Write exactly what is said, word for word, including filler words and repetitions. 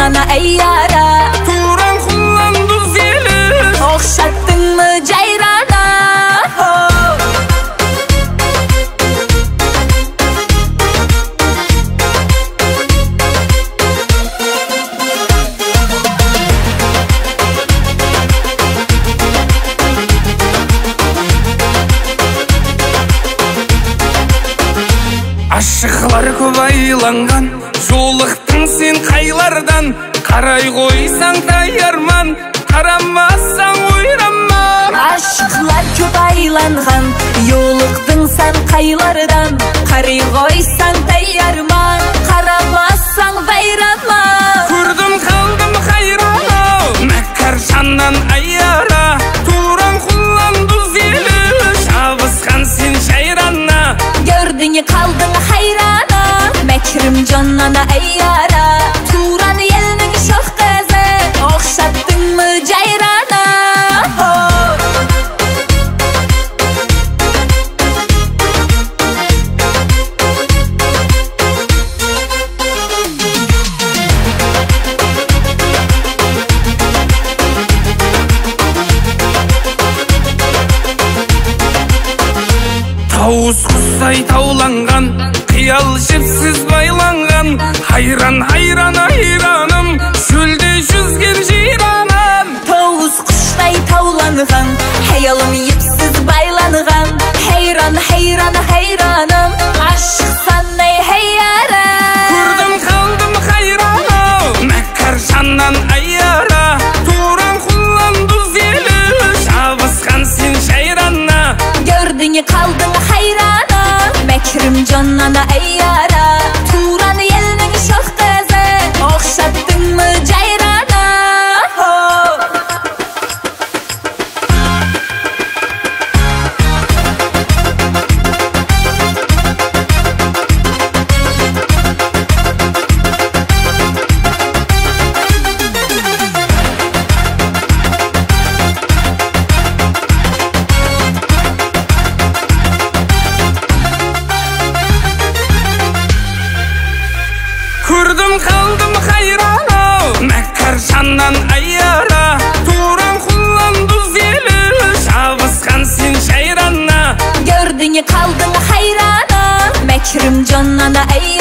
ana ey yara. Turan kullandı zeli, Okşattın mı cayrana? Aşıklar көп айланған, жолықтың сен қайлардан. Қарай қойсаң таярман, қарамасаң ойраман. Aşıklar көп айланған, yoluqdың sen qaylardan. Қарай қойсаң таярман, қарамасаң вайранман. Көрдім қалдым хайрана, мәккар жаннан аяра. Туран құланды зелі, жабысқан сен жайрана. Gördün kaldın hayrana, mekrim canına ey yara. Turan yelinin şox qızı, okşattın mı cayrana? Тауыз құстай тауланған, қиял жіпсіз байланған. Хайран, хайран, айраным, шөлде жүзген жиранам. Tavus kuştay tavlanğan, hayalım yipsiz baylanğan. Hayran, hayran, hayranım, aşık sanay hey yara. Көрдім қалдым хайрана, мәккар жаннан аяра. Туран құланды зелі, жабысқан сен жайрана. Gördün kaldın hayrana, mekrim canına ey yara. Turan yelinin şox qızı, okşattın mı cayrana? Көрдім қалдым хайрана, мәккар жаннан аяра. Туран құланды зелі, жабысқан сен жайрана. Gördün kaldın hayrana, mekrim canına ey